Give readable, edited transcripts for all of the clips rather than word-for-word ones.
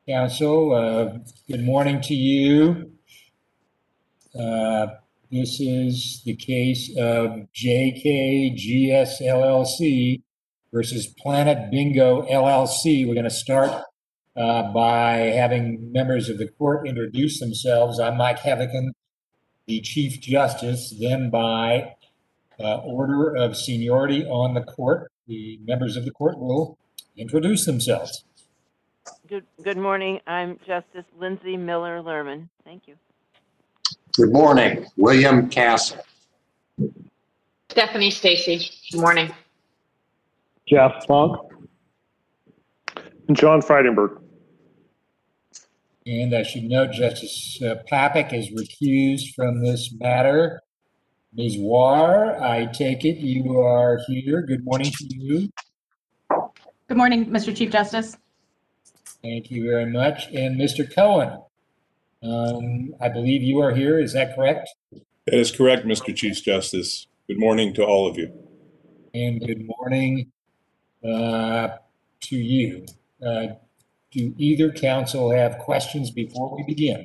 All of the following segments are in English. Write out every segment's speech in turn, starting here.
Council. Good morning to you. This is the case of JKGS LLC versus Planet Bingo LLC. We're going to start by having members of the court introduce themselves. I'm Mike Heavican, the Chief Justice. Then by order of seniority on the court, the members of the court will introduce themselves. Good morning. I'm Justice Lindsay Miller Lerman. Thank you. Good morning. William Castle. Stephanie Stacy. Good morning. Jeff Funk. And John Freidenberg. And I should note Justice Papik is recused from this matter. Ms. War, I take it you are here. Good morning to you. Good morning, Mr. Chief Justice. Thank you very much. And Mr. Cohen, I believe you are here. Is that correct? That is correct, Mr. Chief Justice. Good morning to all of you. And good morning to you. Do either counsel have questions before we begin?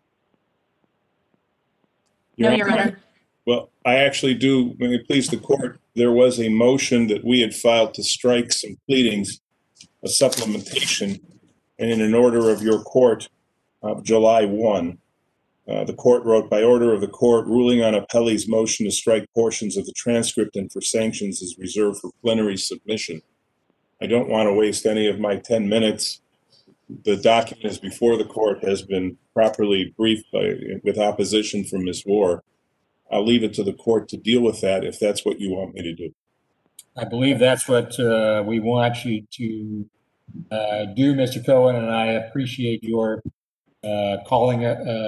No, Your Honor. Well, I actually do. May it please the court, there was a motion that we had filed to strike some pleadings, a supplementation, and in an order of your court of July 1, the court wrote, by order of the court, ruling on appellee's motion to strike portions of the transcript and for sanctions is reserved for plenary submission. I don't want to waste any of my 10 minutes. The document is before the court, has been properly briefed with opposition from Ms. War. I'll leave it to the court to deal with that if that's what you want me to do. I believe that's what we want you to do, Mr. Cohen, and I appreciate your calling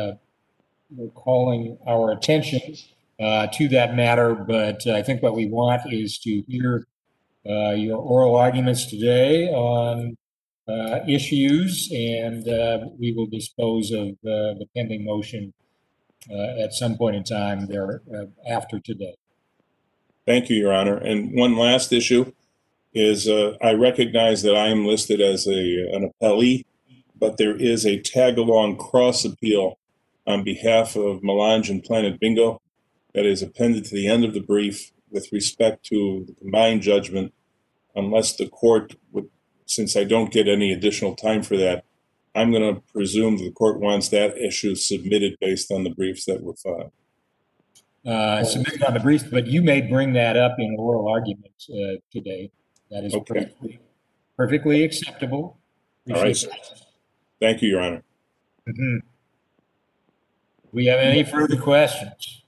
our attention to that matter. But I think what we want is to hear your oral arguments today on issues, and we will dispose of the pending motion at some point in time there after today. Thank you, Your Honor. And one last issue is I recognize that I am listed as an appellee, but there is a tag-along cross appeal on behalf of Melange and Planet Bingo that is appended to the end of the brief with respect to the combined judgment, unless the court would, since I don't get any additional time for that, I'm going to presume the court wants that issue submitted based on the briefs that were filed. Submitted on the briefs, but you may bring that up in oral arguments today. That is okay. Perfectly acceptable. All right. Thank you, Your Honor. Mm-hmm. We have any further questions?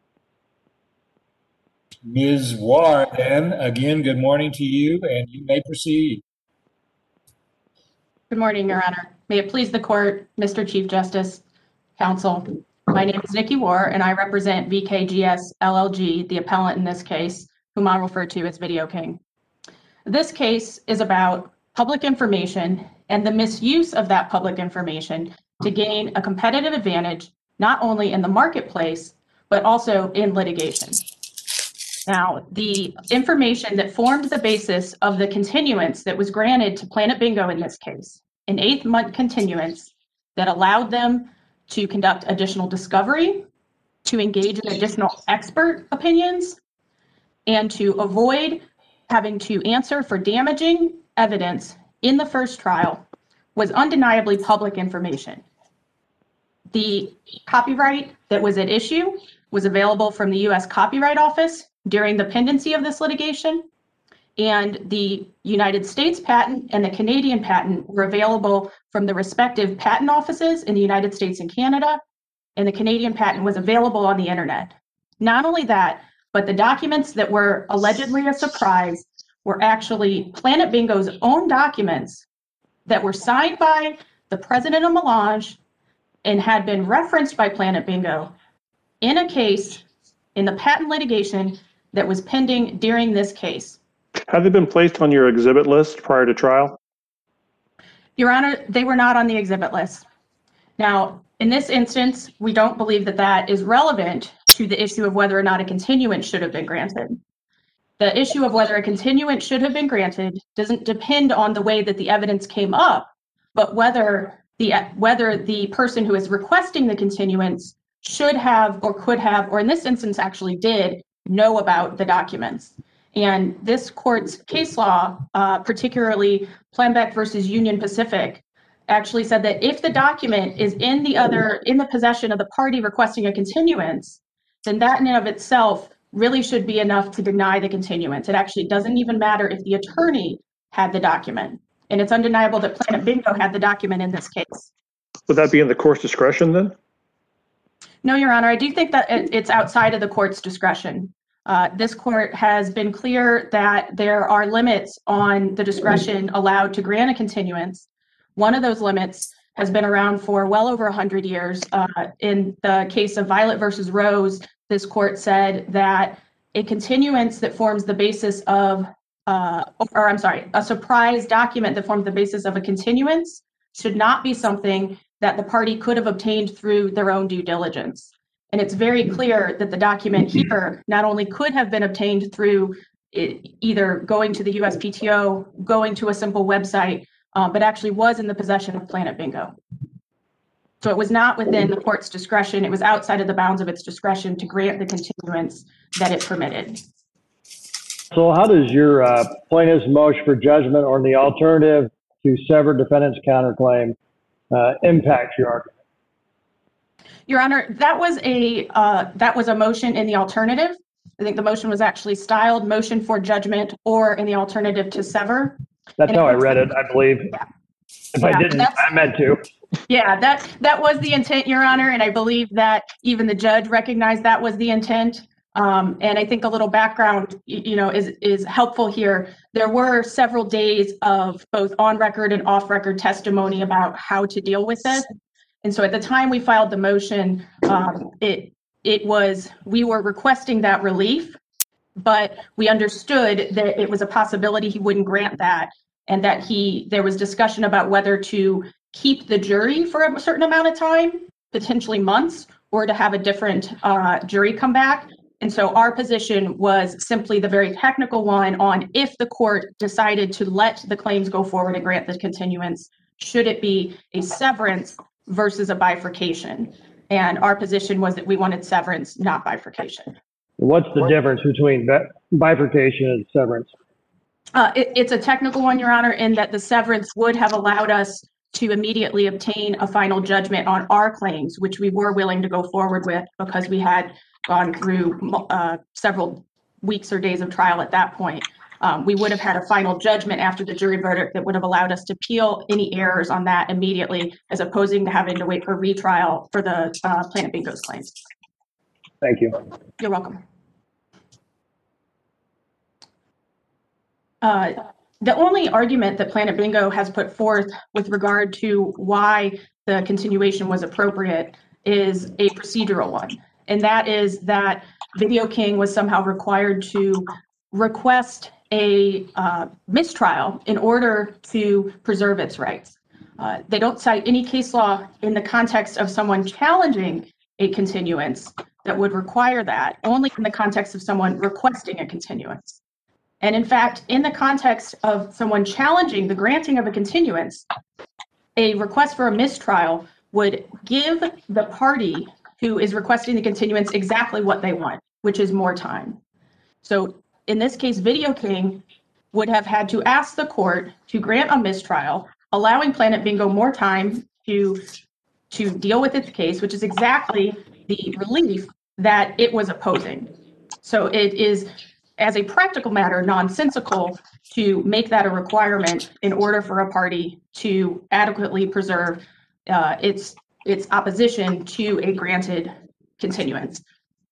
Ms. War, then, again, good morning to you, and you may proceed. Good morning, Your Honor. May it please the court, Mr. Chief Justice, counsel. My name is Nikki War, and I represent VKGS LLG, the appellant in this case, whom I'll refer to as Video King. This case is about public information and the misuse of that public information to gain a competitive advantage, not only in the marketplace, but also in litigation. Now, the information that formed the basis of the continuance that was granted to Planet Bingo in this case, an 8-month continuance that allowed them to conduct additional discovery, to engage in additional expert opinions, and to avoid having to answer for damaging evidence in the first trial, was undeniably public information. The copyright that was at issue was available from the U.S. Copyright Office during the pendency of this litigation, and the United States patent and the Canadian patent were available from the respective patent offices in the United States and Canada, and the Canadian patent was available on the internet. Not only that, but the documents that were allegedly a surprise were actually Planet Bingo's own documents that were signed by the president of Melange and had been referenced by Planet Bingo in a case in the patent litigation that was pending during this case. Have they been placed on your exhibit list prior to trial? Your Honor, they were not on the exhibit list. Now, in this instance, we don't believe that that is relevant to the issue of whether or not a continuance should have been granted. The issue of whether a continuance should have been granted doesn't depend on the way that the evidence came up, but whether the person who is requesting the continuance should have or could have, or in this instance actually did, know about the documents. And this court's case law, particularly Planbeck versus Union Pacific, actually said that if the document is in the possession of the party requesting a continuance, then that in and of itself really should be enough to deny the continuance. It actually doesn't even matter if the attorney had the document. And it's undeniable that Planet Bingo had the document in this case. Would that be in the court's discretion then? No, Your Honor, I do think that it's outside of the court's discretion. This court has been clear that there are limits on the discretion allowed to grant a continuance. One of those limits has been around for well over 100 years. In the case of Violet versus Rose, this court said that a continuance that forms the basis of, a surprise document that forms the basis of a continuance should not be something that the party could have obtained through their own due diligence. And it's very clear that the document here not only could have been obtained through either going to the USPTO, going to a simple website, but actually was in the possession of Planet Bingo. So it was not within the court's discretion. It was outside of the bounds of its discretion to grant the continuance that it permitted. So how does your plaintiff's motion for judgment or the alternative to sever defendant's counterclaim impact your argument? Your Honor, that was a motion in the alternative. I think the motion was actually styled motion for judgment or in the alternative to sever. That's how I read it, I believe. Yeah. If I didn't, I meant to. Yeah, that was the intent, Your Honor, and I believe that even the judge recognized that was the intent. And I think a little background, is helpful here. There were several days of both on-record and off-record testimony about how to deal with this. And so at the time we filed the motion, we were requesting that relief, but we understood that it was a possibility he wouldn't grant that, and that there was discussion about whether to keep the jury for a certain amount of time, potentially months, or to have a different jury come back. And so our position was simply the very technical one on if the court decided to let the claims go forward and grant the continuance, should it be a severance versus a bifurcation? And our position was that we wanted severance, not bifurcation. What's the difference between bifurcation and severance? It's a technical one, Your Honor, in that the severance would have allowed us to immediately obtain a final judgment on our claims, which we were willing to go forward with because we had gone through several weeks or days of trial at that point. We would have had a final judgment after the jury verdict that would have allowed us to appeal any errors on that immediately, as opposed to having to wait for retrial for the Planet Bingo's claims. Thank you. You're welcome. The only argument that Planet Bingo has put forth with regard to why the continuation was appropriate is a procedural one. And that is that Video King was somehow required to request a mistrial in order to preserve its rights. They don't cite any case law in the context of someone challenging a continuance that would require that, only in the context of someone requesting a continuance. And in fact, in the context of someone challenging the granting of a continuance, a request for a mistrial would give the party who is requesting the continuance exactly what they want, which is more time. So in this case, Video King would have had to ask the court to grant a mistrial, allowing Planet Bingo more time to deal with its case, which is exactly the relief that it was opposing. So it is, as a practical matter, nonsensical to make that a requirement in order for a party to adequately preserve its opposition to a granted continuance.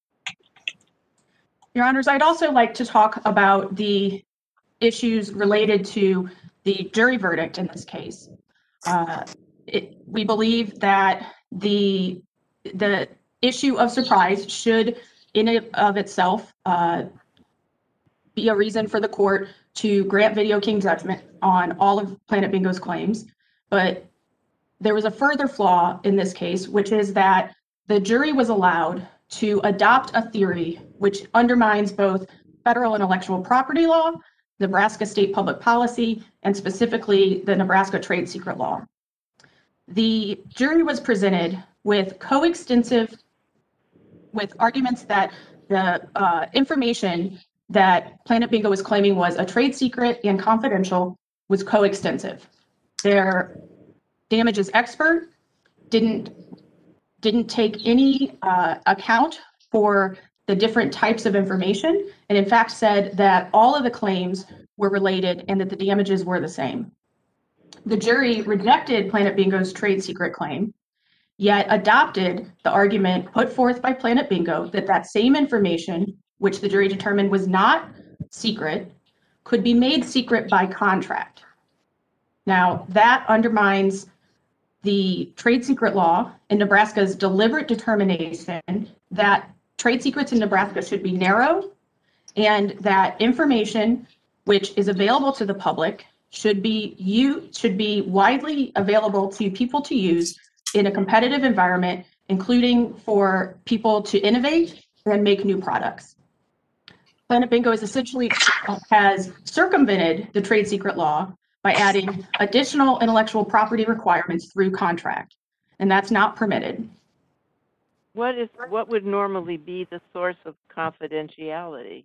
Your Honors, I'd also like to talk about the issues related to the jury verdict in this case. We believe that the issue of surprise should, in and of itself, be a reason for the court to grant Video King judgment on all of Planet Bingo's claims. But there was a further flaw in this case, which is that the jury was allowed to adopt a theory which undermines both federal intellectual property law, Nebraska state public policy, and specifically the Nebraska trade secret law. The jury was presented with with arguments that the information that Planet Bingo was claiming was a trade secret and confidential was coextensive. Their damages expert didn't take any account for the different types of information, and in fact said that all of the claims were related and that the damages were the same. The jury rejected Planet Bingo's trade secret claim, yet adopted the argument put forth by Planet Bingo that that same information, which the jury determined was not secret, could be made secret by contract. Now, that undermines the trade secret law and Nebraska's deliberate determination that trade secrets in Nebraska should be narrow and that information which is available to the public should be widely available to people to use in a competitive environment, including for people to innovate and make new products. Planet Bingo has circumvented the trade secret law by adding additional intellectual property requirements through contract, and that's not permitted. What would normally be the source of confidentiality?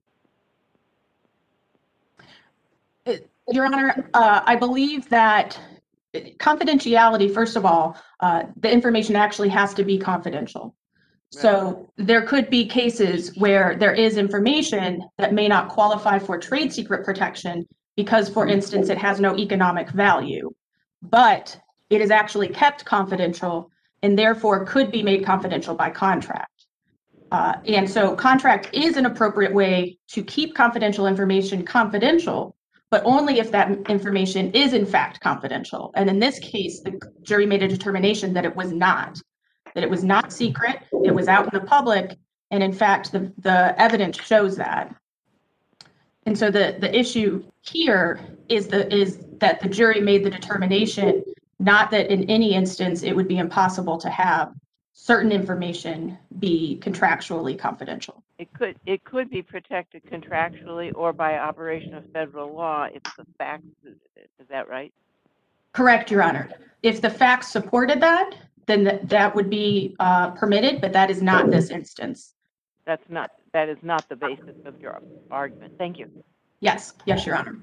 Your Honor, I believe that confidentiality, first of all, the information actually has to be confidential. So there could be cases where there is information that may not qualify for trade secret protection because, for instance, it has no economic value, but it is actually kept confidential and therefore could be made confidential by contract. And so contract is an appropriate way to keep confidential information confidential, but only if that information is in fact confidential. And in this case, the jury made a determination that it was not secret, it was out in the public, and in fact, the evidence shows that. And so the issue here is that the jury made the determination, not that in any instance it would be impossible to have certain information be contractually confidential. It could be protected contractually or by operation of federal law if the facts suited it. Is that right? Correct, Your Honor. If the facts supported that, then that would be permitted, but that is not this instance. That is not the basis of your argument. Thank you. Yes, Your Honor.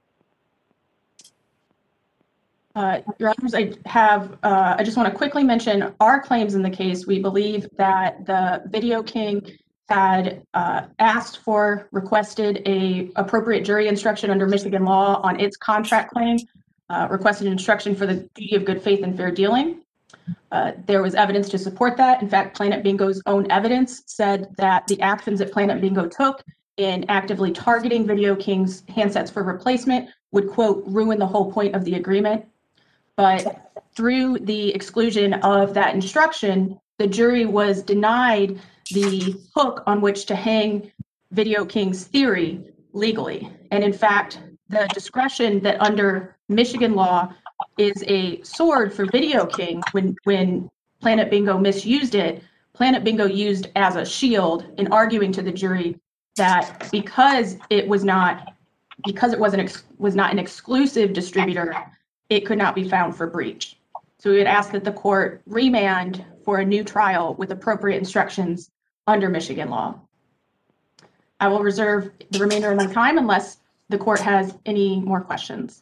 Your Honors, I just want to quickly mention our claims in the case. We believe that the Video King had requested a appropriate jury instruction under Michigan law on its contract claim, requested instruction for the duty of good faith and fair dealing. There was evidence to support that. In fact, Planet Bingo's own evidence said that the actions that Planet Bingo took in actively targeting Video King's handsets for replacement would, quote, ruin the whole point of the agreement. But through the exclusion of that instruction, the jury was denied the hook on which to hang Video King's theory legally. And in fact, the discretion that under Michigan law is a sword for Video King when Planet Bingo misused it, Planet Bingo used as a shield in arguing to the jury that because it was not an exclusive distributor, it could not be found for breach. So we would ask that the court remand for a new trial with appropriate instructions under Michigan law. I will reserve the remainder of my time unless the court has any more questions.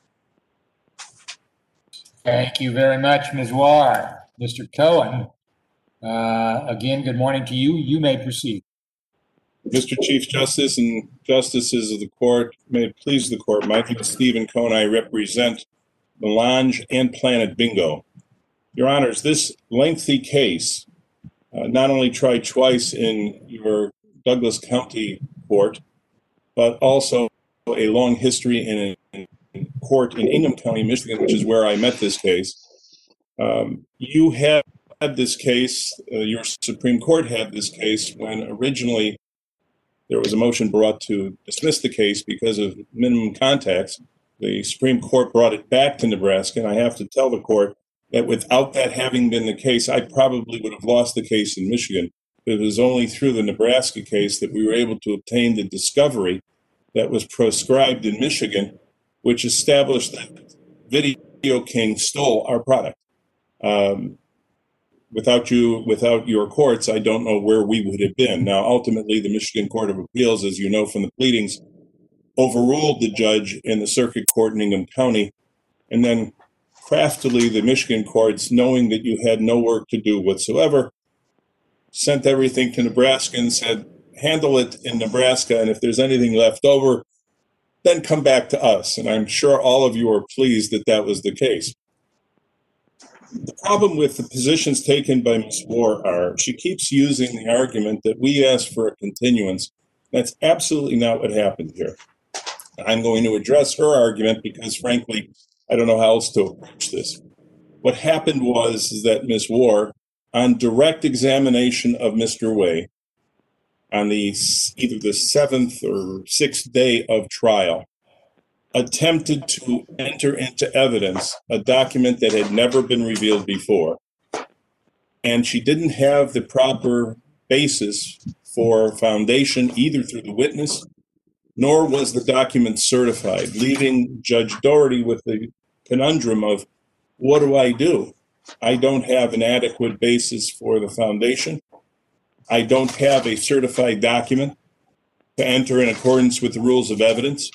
Thank you very much, Ms. Warr. Mr. Cohen, again, good morning to you. You may proceed. Mr. Chief Justice and Justices of the Court, may it please the Court, my name is Stephen Cohen. I represent Melange and Planet Bingo. Your Honors, this lengthy case, not only tried twice in your Douglas County court, but also a long history in a court in Ingham County, Michigan, which is where I met this case. You had this case, your Supreme Court had this case when originally there was a motion brought to dismiss the case because of minimum contacts. The Supreme Court brought it back to Nebraska, and I have to tell the court that without that having been the case, I probably would have lost the case in Michigan. It was only through the Nebraska case that we were able to obtain the discovery that was proscribed in Michigan, which established that Video King stole our product. Without your courts, I don't know where we would have been. Now, ultimately, the Michigan Court of Appeals, as you know from the pleadings, overruled the judge in the circuit court in Ingham County, and then craftily the Michigan courts, knowing that you had no work to do whatsoever, sent everything to Nebraska and said, handle it in Nebraska, and if there's anything left over, then come back to us. And I'm sure all of you are pleased that that was the case. The problem with the positions taken by Ms. War are she keeps using the argument that we asked for a continuance. That's absolutely not what happened here. I'm going to address her argument because, frankly, I don't know how else to approach this. What happened was that Ms. War, on direct examination of Mr. Way, on either the 7th or 6th day of trial, attempted to enter into evidence a document that had never been revealed before. And she didn't have the proper basis for foundation either through the witness, nor was the document certified, leaving Judge Doherty with the conundrum of, what do? I don't have an adequate basis for the foundation. I don't have a certified document to enter in accordance with the rules of evidence.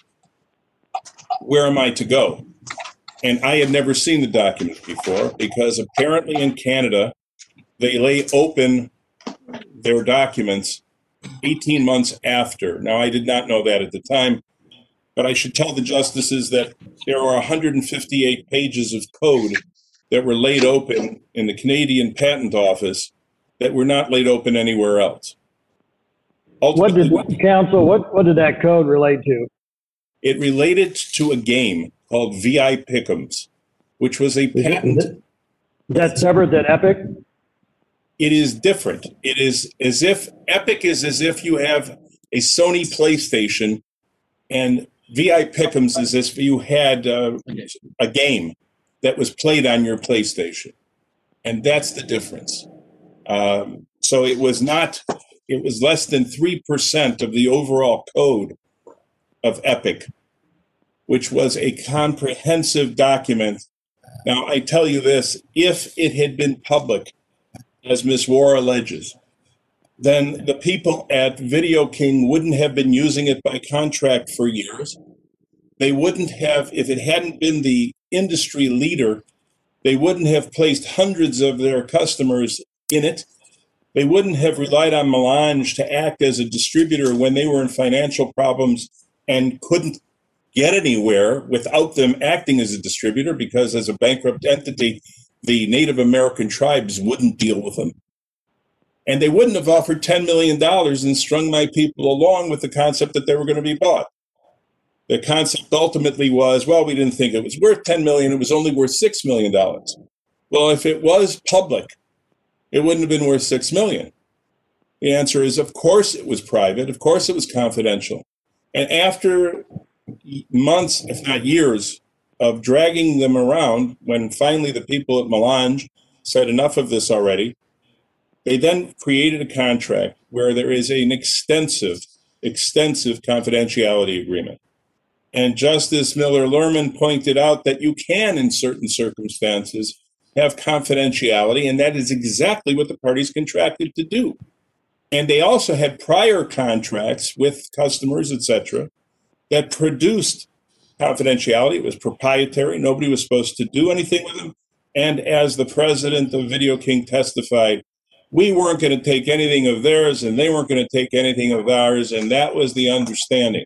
Where am I to go? And I had never seen the document before because apparently in Canada, they lay open their documents 18 months after. Now, I did not know that at the time, but I should tell the justices that there are 158 pages of code that were laid open in the Canadian Patent Office that were not laid open anywhere else. What did that code relate to? It related to a game called VI Pick'ems, which was a patent. Is that separate than Epic? It is different. It is as if Epic is as if you have a Sony PlayStation, and VI Pick'ems is as if you had a game that was played on your PlayStation, and that's the difference. So it was less than 3% of the overall code of Epic, which was a comprehensive document. Now, I tell you this, if it had been public, as Ms. War alleges, then the people at Video King wouldn't have been using it by contract for years. They wouldn't have, if it hadn't been the industry leader, they wouldn't have placed hundreds of their customers in it. They wouldn't have relied on Melange to act as a distributor when they were in financial problems and couldn't get anywhere without them acting as a distributor, because as a bankrupt entity, the Native American tribes wouldn't deal with them. And they wouldn't have offered $10 million and strung my people along with the concept that they were going to be bought. The concept ultimately was, well, we didn't think it was worth $10 million. It was only worth $6 million. Well, if it was public, it wouldn't have been worth $6 million. The answer is, of course it was private. Of course it was confidential. And after months, if not years, of dragging them around, when finally the people at Melange said enough of this already, they then created a contract where there is an extensive confidentiality agreement. And Justice Miller-Lerman pointed out that you can, in certain circumstances, have confidentiality, and that is exactly what the parties contracted to do. And they also had prior contracts with customers, etc., that produced confidentiality. It was proprietary. Nobody was supposed to do anything with them. And as the president of Video King testified, we weren't going to take anything of theirs, and they weren't going to take anything of ours, and that was the understanding.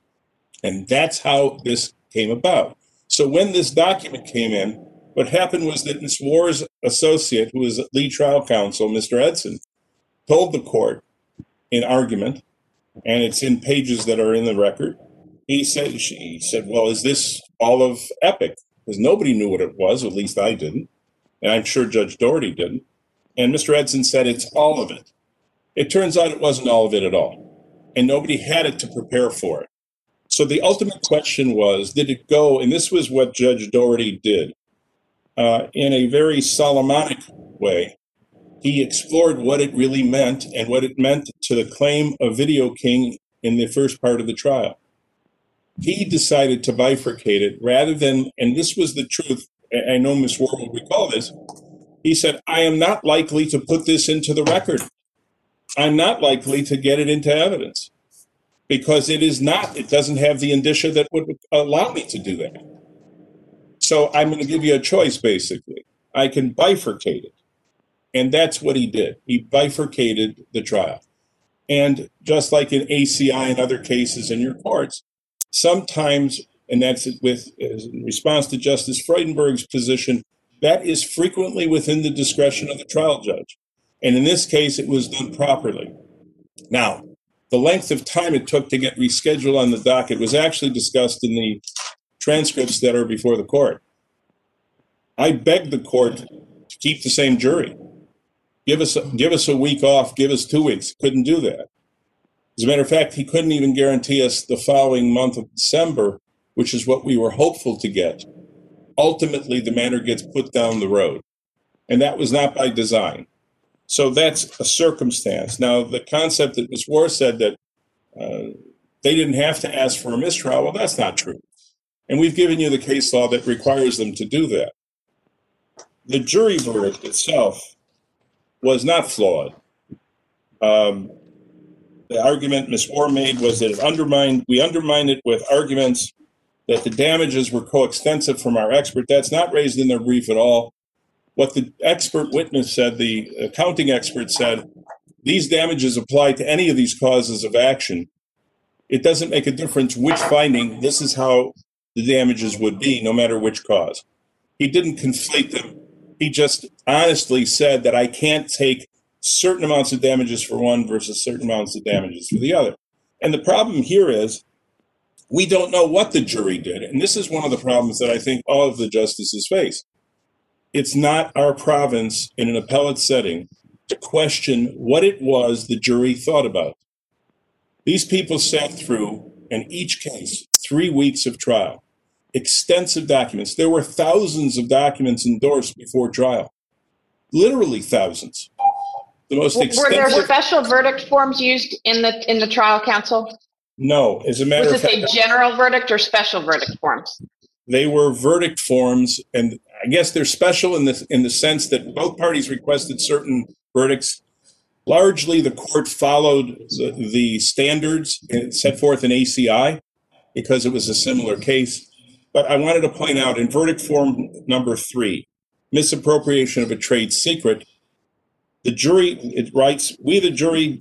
And that's how this came about. So when this document came in, what happened was that Ms. War's associate, who was lead trial counsel, Mr. Edson, told the court in argument, and it's in pages that are in the record, she said, well, is this all of Epic? Because nobody knew what it was, at least I didn't, and I'm sure Judge Doherty didn't. And Mr. Edson said, it's all of it. It turns out it wasn't all of it at all, and nobody had it to prepare for it. So the ultimate question was, did it go, and this was what Judge Doherty did, in a very Solomonic way. He explored what it really meant and what it meant to the claim of Video King in the first part of the trial. He decided to bifurcate it rather than, and this was the truth, I know Ms. War will recall this, He said, I am not likely to put this into the record. I'm not likely to get it into evidence because it doesn't have the indicia that would allow me to do that. So I'm going to give you a choice, basically. I can bifurcate it. And that's what he did. He bifurcated the trial. And just like in ACI and other cases in your courts, sometimes, and that's in response to Justice Freudenberg's position, that is frequently within the discretion of the trial judge. And in this case, it was done properly. Now, the length of time it took to get rescheduled on the docket was actually discussed in the transcripts that are before the court. I begged the court to keep the same jury. Give us a week off, give us 2 weeks. Couldn't do that. As a matter of fact, he couldn't even guarantee us the following month of December, which is what we were hopeful to get. Ultimately, the matter gets put down the road. And that was not by design. So that's a circumstance. Now, the concept that Ms. Warr said that they didn't have to ask for a mistrial, well, that's not true. And we've given you the case law that requires them to do that. The jury verdict itself was not flawed. The argument Ms. Warr made was that we undermined it with arguments that the damages were coextensive from our expert. That's not raised in their brief at all. What the expert witness said, the accounting expert said, these damages apply to any of these causes of action. It doesn't make a difference which finding, this is how the damages would be, no matter which cause. He didn't conflate them. He just honestly said that I can't take certain amounts of damages for one versus certain amounts of damages for the other. And the problem here is we don't know what the jury did. And this is one of the problems that I think all of the justices face. It's not our province in an appellate setting to question what it was the jury thought about. These people sat through, in each case, 3 weeks of trial, extensive documents. There were thousands of documents endorsed before trial, literally thousands. The most extensive. Were there special verdict forms used in the trial, counsel? No, as a matter of fact. Was it a general verdict or special verdict forms? They were verdict forms, and I guess they're special in the sense that both parties requested certain verdicts. Largely, the court followed the standards set forth in ACI because it was a similar case. But I wanted to point out in verdict form number 3, misappropriation of a trade secret, the jury, it writes, we, the jury,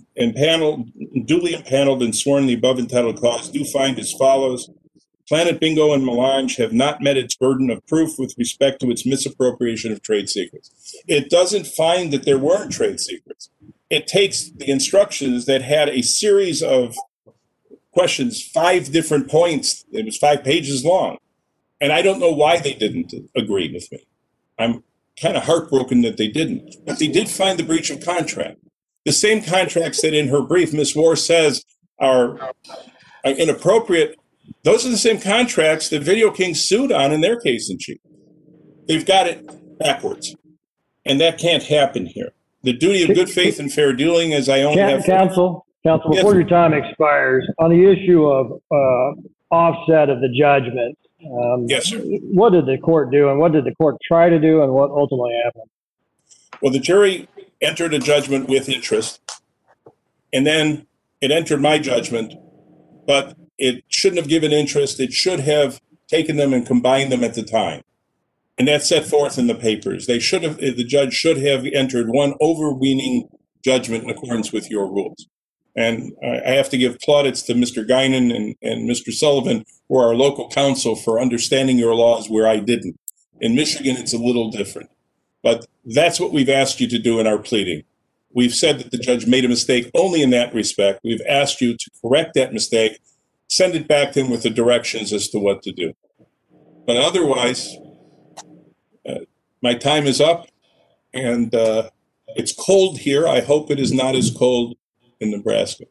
duly impaneled and sworn the above entitled clause, do find as follows. Planet Bingo and Melange have not met its burden of proof with respect to its misappropriation of trade secrets. It doesn't find that there weren't trade secrets. It takes the instructions that had a series of questions, 5 different points. It was 5 pages long. And I don't know why they didn't agree with me. I'm kind of heartbroken that they didn't. But they did find the breach of contract. The same contracts that in her brief, Ms. Warr says are inappropriate. Those are the same contracts that Video King sued on in their case in chief. They've got it backwards. And that can't happen here. The duty of good faith and fair dealing, as I only have. Counsel, before Yes. your time expires, on the issue of offset of the judgment, Yes, sir. what did the court do, and what did the court try to do, and what ultimately happened? Well, the jury entered a judgment with interest, and then it entered my judgment, but it shouldn't have given interest. It should have taken them and combined them at the time. And that's set forth in the papers. The judge should have entered one overweening judgment in accordance with your rules. And I have to give plaudits to Mr. Guinan and Mr. Sullivan, who are our local counsel, for understanding your laws where I didn't. In Michigan, it's a little different. But that's what we've asked you to do in our pleading. We've said that the judge made a mistake only in that respect. We've asked you to correct that mistake, send it back to him with the directions as to what to do. But otherwise, my time is up, and it's cold here. I hope it is not as cold in Nebraska.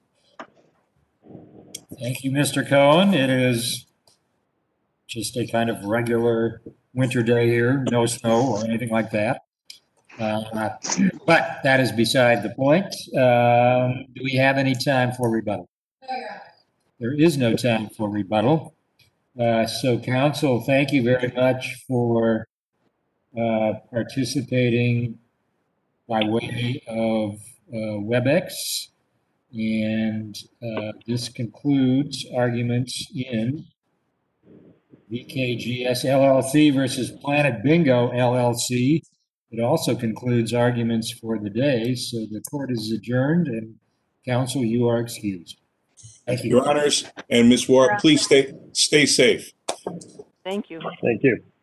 Thank you, Mr. Cohen. It is just a kind of regular winter day here, no snow or anything like that. But that is beside the point. Do we have any time for rebuttal? There is no time for rebuttal. So, counsel, thank you very much for participating by way of WebEx. And this concludes arguments in VKGS LLC versus Planet Bingo LLC. It also concludes arguments for the day. So the court is adjourned, and counsel, you are excused. Thank you. Your Honors, and Ms. Ward, please stay safe. Thank you. Thank you.